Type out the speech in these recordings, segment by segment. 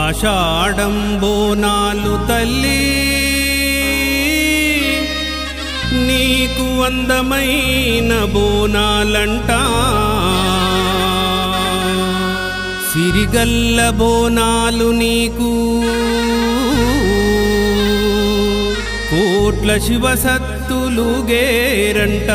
ఆషాఢం బోనాలు తల్లి నీకు అందమైన బోనాలంట సిరిగల్ల బోనాలు నీకు కోట్ల శివసత్తులు గేరంట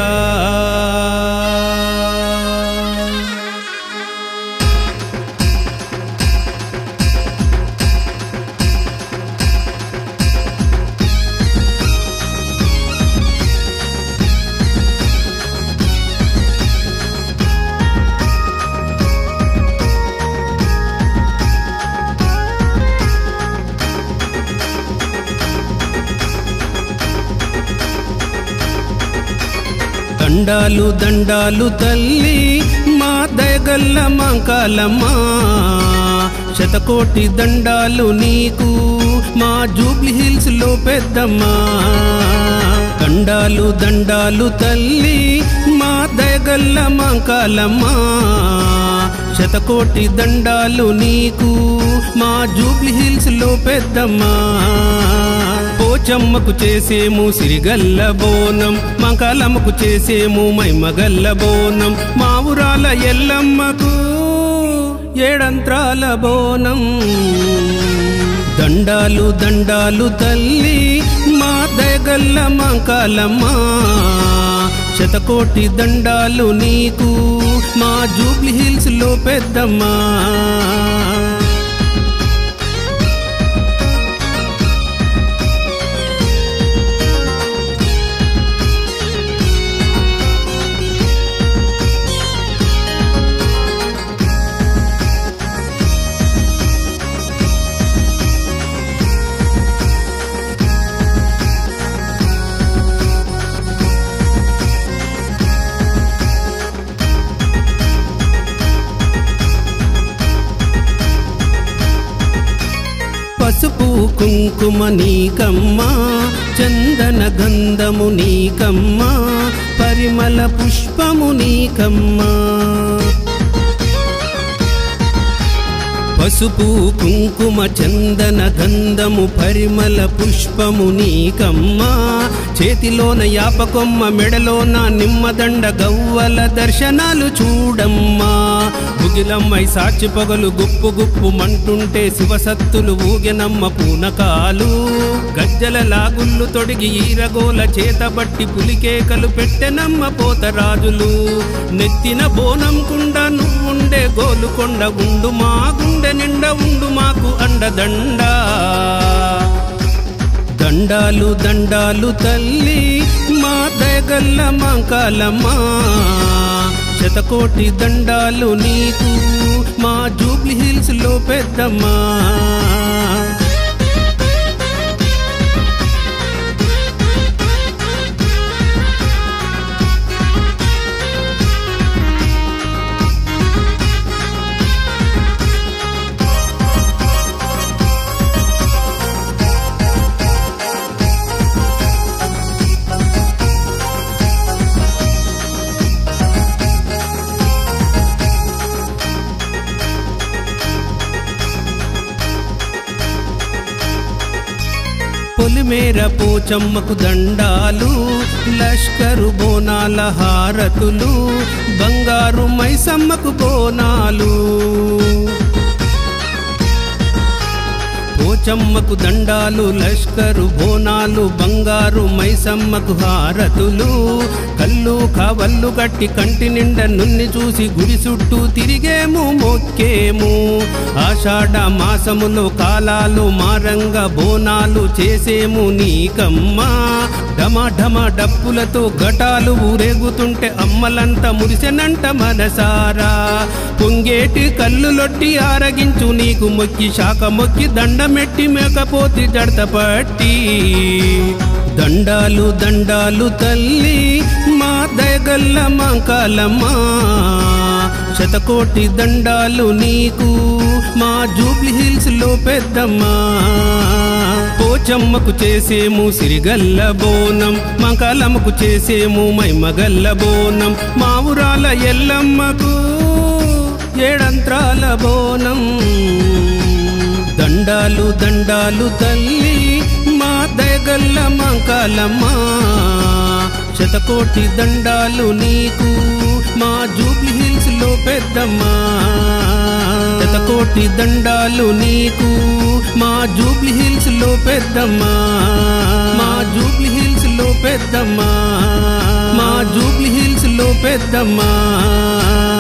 దండాలు దండాలు తల్లి మా దయగల్ల మంకాలమ్మ శతకోటి దండాలు నీకు మా జూబ్లీ హిల్స్ లో పెద్దమ్మ దండాలు దండాలు తల్లి మా దయగల్ల మంకాలమ్మ శతకోటి దండాలు నీకు మా జూబ్లీ హిల్స్ లో పెద్దమ్మ పోచమ్మకు చేసేము సిరిగల్ల బోనం మంకాలమ్మకు చేసేము మైమగల్ల బోనం మా ఊరాల ఎల్లమ్మకు ఏడంత్రాల బోనం దండాలు దండాలు తల్లి మా దయగల్ల మంకాలమ్మ శతకోటి దండాలు నీకు మా జూబ్లీ హిల్స్ లో పెద్దమ్మ పసుపు కుంకుమ నీకమ్మా చందన గంధము నీకమ్మా పరిమళ పుష్పము నీకమ్మా పసుపు కుంకుమ చందన గంధము పరిమళ పుష్పము నీకమ్మా చేతిలోన యాపకొమ్మ మెడలోన నిమ్మదండ గవ్వల దర్శనాలు చూడమ్మా గుగిలమ్మై సాక్షి పగలు గుప్పు గుప్పు మంటుంటే శివసత్తులు ఊగెనమ్మ పూనకాలు గజ్జల లాగుళ్ళు తొడిగి ఈరగోల చేతబట్టి పులికేకలు పెట్టెనమ్మ పోతరాజులు నెత్తిన బోనం కుండ నువ్వుండే గోలుకొండ ఉండు మా గుండె నిండ ఉండు మాకు అండదండ దండాలు దండాలు తల్లి మా దయగల్ల మంకాలమ్మ శతకోటి దండాలు నీకు మా జూబ్లీ హిల్స్ లో పెద్దమ్మ పొలిమేర పోచమ్మకు దండాలు లష్కరు బోనాల హారతులు బంగారు మైసమ్మకు బోనాలు పోచమ్మకు దండాలు లష్కరు బోనాలు బంగారు మైసమ్మకు హారతులు కళ్ళు కావళ్ళు గట్టి కంటి నిండా నున్ని చూసి గుడి చుట్టూ తిరిగేము మొక్కేము ఆషాఢ మాసములో కాలాలు మారంగ బోనాలు చేసేము నీకమ్మా ఢమ ఢమ డప్పులతో ఘటాలు ఊరేగుతుంటే అమ్మలంతా మురిసెనంట మనసారా పొంగేటి కళ్ళులొట్టి ఆరగించు నీకు మొక్కి శాఖ మొక్కి దండమెట్టి మేకపోతి జడత పట్టి దండాలు దండాలు తల్లి మా దయగల్ల మంకాలమ్మ శతకోటి దండాలు నీకు మా జూబ్లీ హిల్స్ లో పెద్దమ్మ పోచమ్మకు చేసేము సిరిగల్ల బోనం మంకాలమ్మకు చేసేము మైమగల్ల బోనం మా ఊరాల ఎల్లమ్మకు ఏడంత్రాల బోనం దండాలు దండాలు తల్లి మా దయగల్ల మంకాలమ్మ శతకోటి దండాలు నీకు మా జూబ్లీ హిల్స్ లో పెద్దమ్మ శతకోటి దండాలు నీకు మా జూబ్లీ హిల్స్ లో పెద్దమ్మ మా జూబ్లీ హిల్స్ లో పెద్దమ్మ మా జూబ్లీ హిల్స్ లో పెద్దమ్మ